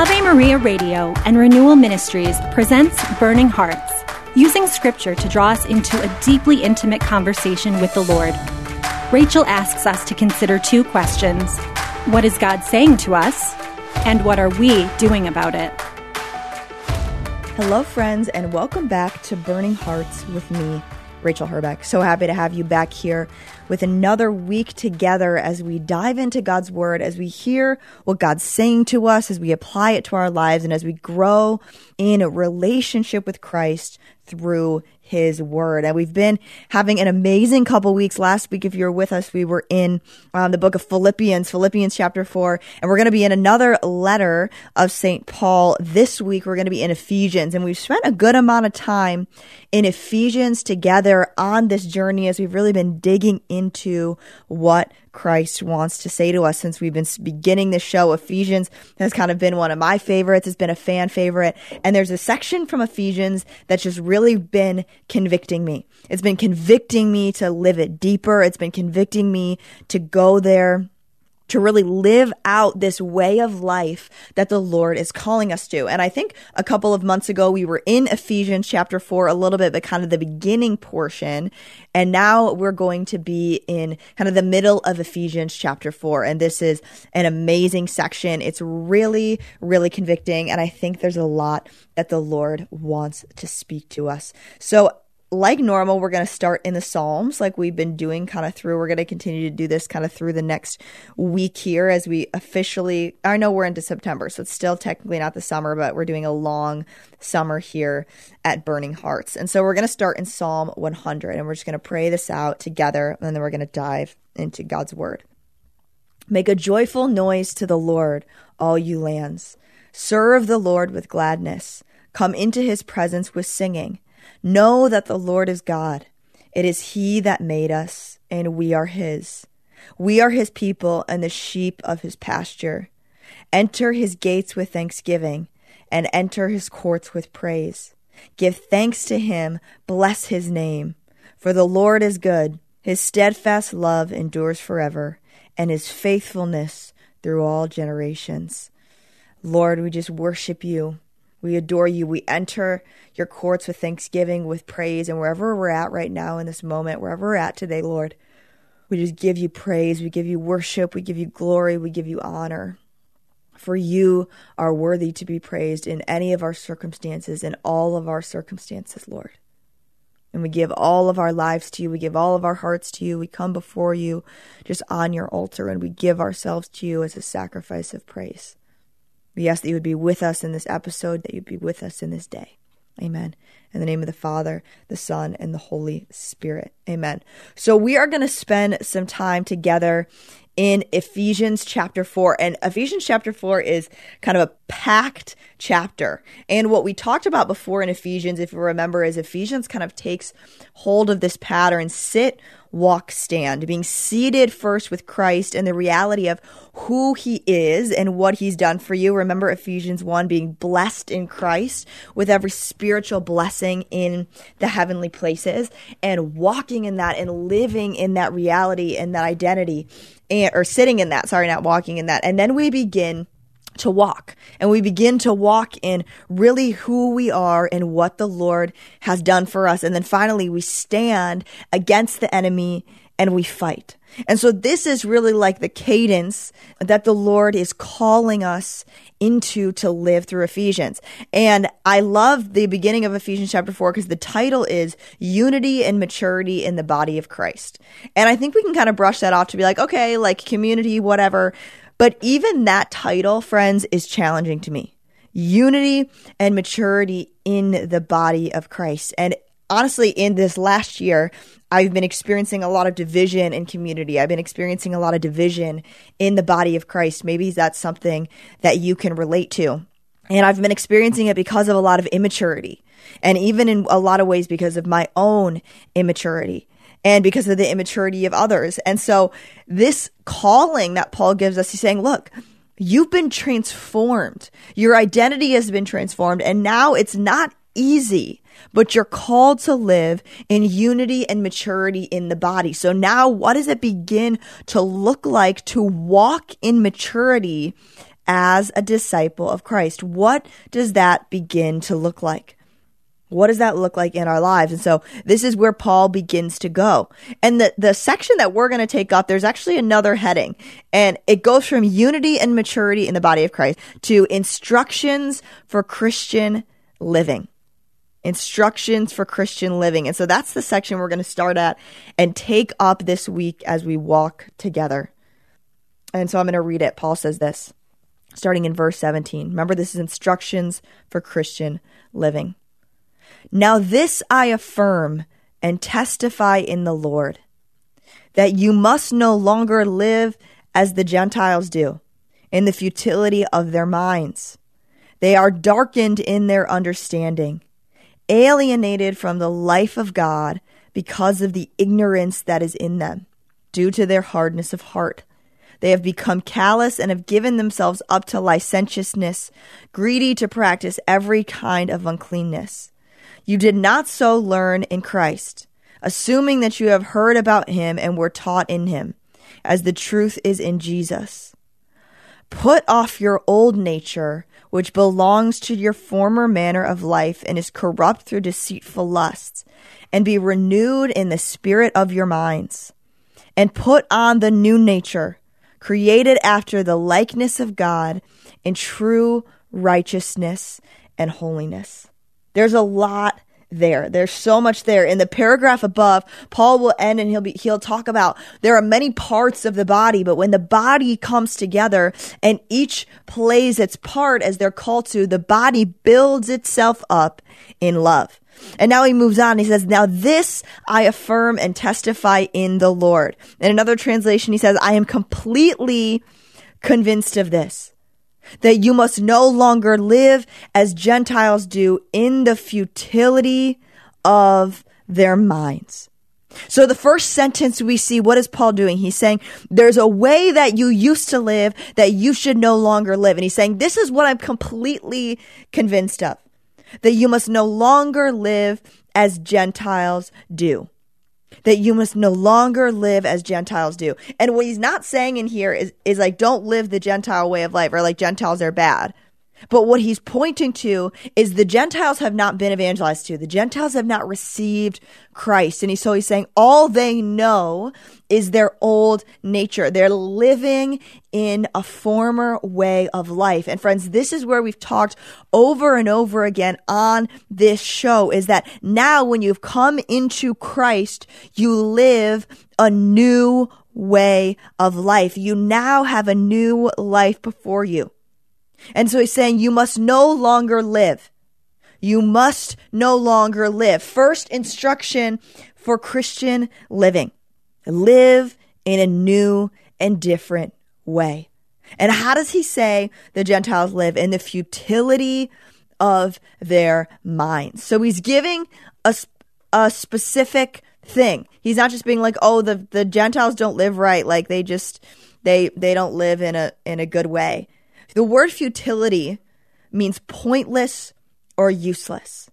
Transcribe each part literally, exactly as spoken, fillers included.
Ave Maria Radio and Renewal Ministries presents Burning Hearts, using scripture to draw us into a deeply intimate conversation with the Lord. Rachel asks us to consider two questions. What is God saying to us? And what are we doing about it? Hello, friends, and welcome back to Burning Hearts with me, Rachel Herbeck. So happy to have you back here with another week together as we dive into God's Word, as we hear what God's saying to us, as we apply it to our lives, and as we grow in a relationship with Christ through His Word. And we've been having an amazing couple weeks. Last week, if you were with us, we were in um, the book of Philippians, Philippians chapter four, and we're going to be in another letter of Saint Paul. This week, we're going to be in Ephesians, and we've spent a good amount of time in Ephesians together on this journey as we've really been digging into what Christ wants to say to us since we've been beginning this show. Ephesians has kind of been one of my favorites. It's been a fan favorite. And there's a section from Ephesians that's just really been convicting me. It's been convicting me to live it deeper. It's been convicting me to go there, to really live out this way of life that the Lord is calling us to. And I think a couple of months ago, we were in Ephesians chapter four a little bit, but kind of the beginning portion. And now we're going to be in kind of the middle of Ephesians chapter four. And this is an amazing section. It's really, really convicting. And I think there's a lot that the Lord wants to speak to us. So like normal, we're going to start in the Psalms like we've been doing kind of through. We're going to continue to do this kind of through the next week here as we officially, I know we're into September, so it's still technically not the summer, but we're doing a long summer here at Burning Hearts. And so we're going to start in Psalm one hundred, and we're just going to pray this out together, and then we're going to dive into God's Word. Make a joyful noise to the Lord, all you lands. Serve the Lord with gladness. Come into His presence with singing. Know that the Lord is God. It is He that made us, and we are His. We are His people and the sheep of His pasture. Enter His gates with thanksgiving, and enter His courts with praise. Give thanks to Him, bless His name. For the Lord is good. His steadfast love endures forever, and His faithfulness through all generations. Lord, we just worship You. We adore You. We enter Your courts with thanksgiving, with praise. And wherever we're at right now in this moment, wherever we're at today, Lord, we just give You praise. We give You worship. We give You glory. We give You honor. For You are worthy to be praised in any of our circumstances, in all of our circumstances, Lord. And we give all of our lives to You. We give all of our hearts to You. We come before You just on Your altar, and we give ourselves to You as a sacrifice of praise. We ask that You would be with us in this episode, that You'd be with us in this day. Amen. In the name of the Father, the Son, and the Holy Spirit. Amen. So we are going to spend some time together in Ephesians chapter four. And Ephesians chapter four is kind of a packed chapter. And what we talked about before in Ephesians, if you remember, is Ephesians kind of takes hold of this pattern: sit, walk, stand, being seated first with Christ and the reality of who He is and what He's done for you. Remember Ephesians one, being blessed in Christ with every spiritual blessing in the heavenly places, and walking in that and living in that reality and that identity, and or sitting in that, sorry, not walking in that. And then we begin to walk, and we begin to walk in really who we are and what the Lord has done for us. And then finally we stand against the enemy and we fight. And so this is really like the cadence that the Lord is calling us into to live through Ephesians. And I love the beginning of Ephesians chapter four because the title is Unity and Maturity in the Body of Christ. And I think we can kind of brush that off to be like, okay, like community, whatever. But even that title, friends, is challenging to me. Unity and maturity in the body of Christ. And honestly, in this last year, I've been experiencing a lot of division in community. I've been experiencing a lot of division in the body of Christ. Maybe that's something that you can relate to. And I've been experiencing it because of a lot of immaturity. And even in a lot of ways because of my own immaturity. And because of the immaturity of others. And so this calling that Paul gives us, he's saying, look, you've been transformed. Your identity has been transformed. And now it's not easy, but you're called to live in unity and maturity in the body. So now what does it begin to look like to walk in maturity as a disciple of Christ. What does that begin to look like? What does that look like in our lives? And so this is where Paul begins to go. And the, the section that we're going to take up, there's actually another heading. And it goes from unity and maturity in the body of Christ to instructions for Christian living. Instructions for Christian living. And so that's the section we're going to start at and take up this week as we walk together. And so I'm going to read it. Paul says this, starting in verse seventeen. Remember, this is instructions for Christian living. Now this I affirm and testify in the Lord, that you must no longer live as the Gentiles do, in the futility of their minds. They are darkened in their understanding, alienated from the life of God because of the ignorance that is in them, due to their hardness of heart. They have become callous and have given themselves up to licentiousness, greedy to practice every kind of uncleanness. You did not so learn in Christ, assuming that you have heard about him and were taught in him, as the truth is in Jesus. Put off your old nature, which belongs to your former manner of life and is corrupt through deceitful lusts, and be renewed in the spirit of your minds. And put on the new nature, created after the likeness of God in true righteousness and holiness. There's a lot there. There's so much there. In the paragraph above, Paul will end and he'll be, he'll talk about there are many parts of the body, but when the body comes together and each plays its part as they're called to, the body builds itself up in love. And now he moves on. He says, now this I affirm and testify in the Lord. In another translation, he says, I am completely convinced of this, that you must no longer live as Gentiles do in the futility of their minds. So the first sentence we see, what is Paul doing? He's saying, there's a way that you used to live that you should no longer live. And he's saying, this is what I'm completely convinced of, that you must no longer live as Gentiles do. That you must no longer live as Gentiles do. And what he's not saying in here is, is like, don't live the Gentile way of life, or like Gentiles are bad. But what he's pointing to is the Gentiles have not been evangelized to. The Gentiles have not received Christ. And he, so he's saying all they know is their old nature. They're living in a former way of life. And friends, this is where we've talked over and over again on this show, is that now when you've come into Christ, you live a new way of life. You now have a new life before you. And so he's saying you must no longer live. You must no longer live. First instruction for Christian living. Live in a new and different way. And how does he say the Gentiles live? In the futility of their minds. So he's giving a, a specific thing. He's not just being like, oh, the, the Gentiles don't live right. Like they just, they, they don't live in a, in a good way. The word futility means pointless or useless.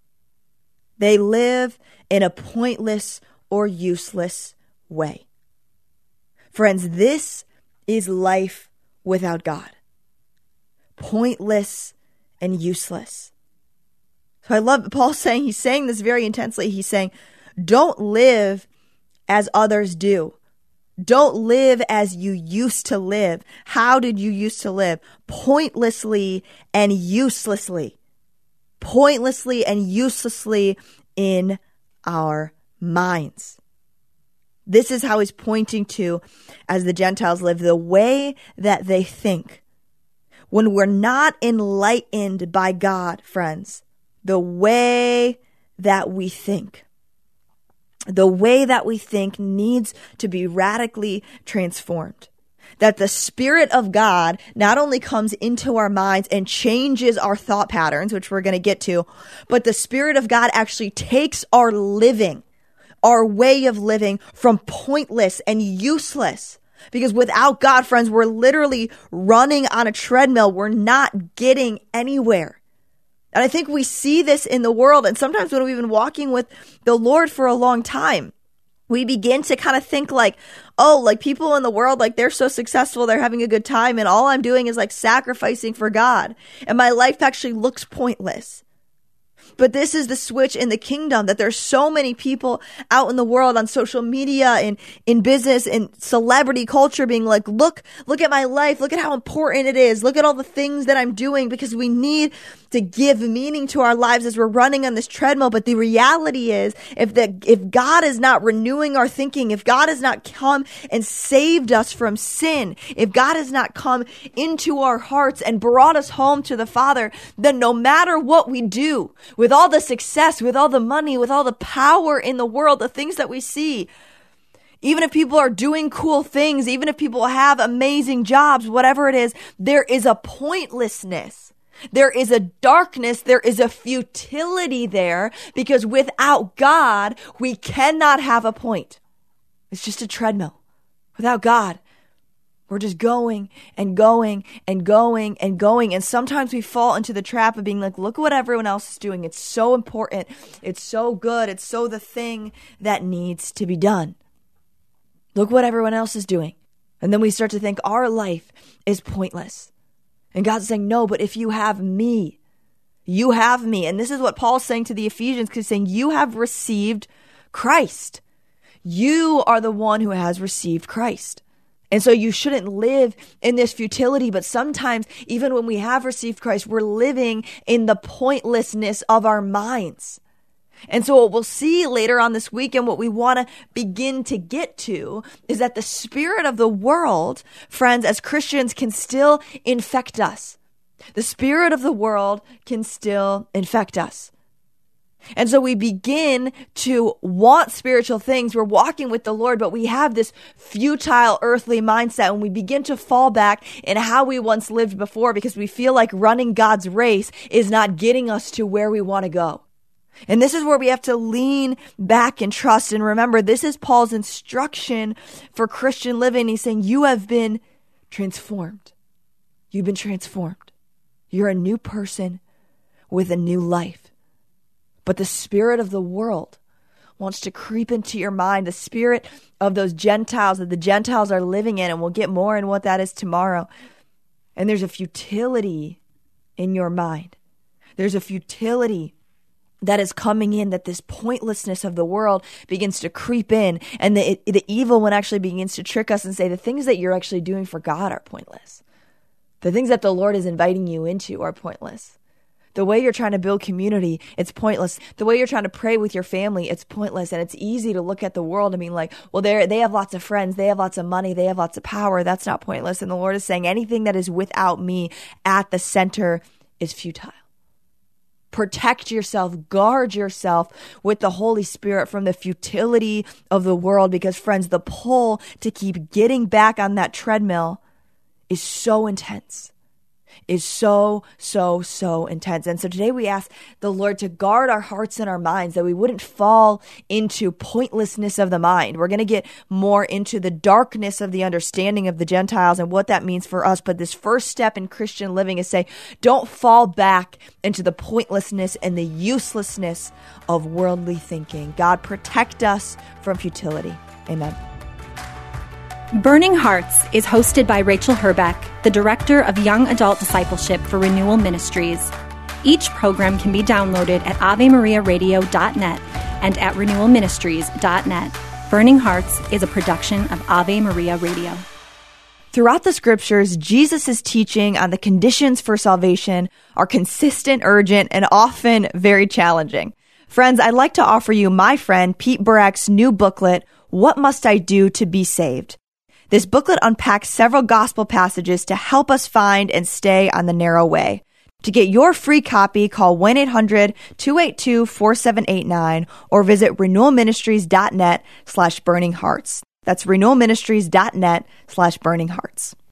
They live in a pointless or useless way. Friends, this is life without God. Pointless and useless. So I love Paul saying, he's saying this very intensely. He's saying, don't live as others do. Don't live as you used to live. How did you used to live? Pointlessly and uselessly. Pointlessly and uselessly in our minds. This is how he's pointing to as the Gentiles live, the way that they think. When we're not enlightened by God, friends, the way that we think. The way that we think needs to be radically transformed. That the Spirit of God not only comes into our minds and changes our thought patterns, which we're going to get to, but the Spirit of God actually takes our living, our way of living, from pointless and useless. Because without God, friends, we're literally running on a treadmill. We're not getting anywhere. And I think we see this in the world, and sometimes when we've been walking with the Lord for a long time, we begin to kind of think like, oh, like people in the world, like they're so successful, they're having a good time, and all I'm doing is like sacrificing for God, and my life actually looks pointless. But this is the switch in the kingdom, that there's so many people out in the world on social media and in business and celebrity culture being like, look, look at my life. Look at how important it is. Look at all the things that I'm doing, because we need to give meaning to our lives as we're running on this treadmill. But the reality is, if the, if God is not renewing our thinking, if God has not come and saved us from sin, if God has not come into our hearts and brought us home to the Father, then no matter what we do, with all the success, with all the money, with all the power in the world, the things that we see, even if people are doing cool things, even if people have amazing jobs, whatever it is, there is a pointlessness. There is a darkness. There is a futility there, because without God, we cannot have a point. It's just a treadmill. Without God, we're just going and going and going and going. And sometimes we fall into the trap of being like, look at what everyone else is doing. It's so important. It's so good. It's so the thing that needs to be done. Look what everyone else is doing. And then we start to think our life is pointless. And God's saying, no, but if you have me, you have me. And this is what Paul's saying to the Ephesians, because he's saying, you have received Christ. You are the one who has received Christ. And so you shouldn't live in this futility. But sometimes, even when we have received Christ, we're living in the pointlessness of our minds. And so what we'll see later on this week, and what we want to begin to get to, is that the spirit of the world, friends, as Christians, can still infect us. The spirit of the world can still infect us. And so we begin to want spiritual things. We're walking with the Lord, but we have this futile earthly mindset, and we begin to fall back in how we once lived before, because we feel like running God's race is not getting us to where we want to go. And this is where we have to lean back and trust. And remember, this is Paul's instruction for Christian living. He's saying, you have been transformed. You've been transformed. You're a new person with a new life. But the spirit of the world wants to creep into your mind, the spirit of those Gentiles that the Gentiles are living in, and we'll get more in what that is tomorrow. And there's a futility in your mind. There's a futility that is coming in, that this pointlessness of the world begins to creep in, and the, the evil one actually begins to trick us and say the things that you're actually doing for God are pointless. The things that the Lord is inviting you into are pointless. The way you're trying to build community, it's pointless. The way you're trying to pray with your family, it's pointless. And it's easy to look at the world and be like, well, they they have lots of friends, they have lots of money, they have lots of power. That's not pointless. And the Lord is saying anything that is without me at the center is futile. Protect yourself, guard yourself with the Holy Spirit from the futility of the world, because, friends, the pull to keep getting back on that treadmill is so intense. Is so, so, so intense. And so today we ask the Lord to guard our hearts and our minds, that we wouldn't fall into pointlessness of the mind. We're going to get more into the darkness of the understanding of the Gentiles and what that means for us. But this first step in Christian living is say, don't fall back into the pointlessness and the uselessness of worldly thinking. God, protect us from futility. Amen. Burning Hearts is hosted by Rachel Herbeck, the Director of Young Adult Discipleship for Renewal Ministries. Each program can be downloaded at ave maria radio dot net and at renewal ministries dot net. Burning Hearts is a production of Ave Maria Radio. Throughout the scriptures, Jesus' teaching on the conditions for salvation are consistent, urgent, and often very challenging. Friends, I'd like to offer you my friend Pete Burak's new booklet, What Must I Do to Be Saved? This booklet unpacks several gospel passages to help us find and stay on the narrow way. To get your free copy, call one eight hundred two eight two four seven eight nine or visit renewal ministries dot net slash burning hearts. That's renewal ministries dot net slash burning hearts.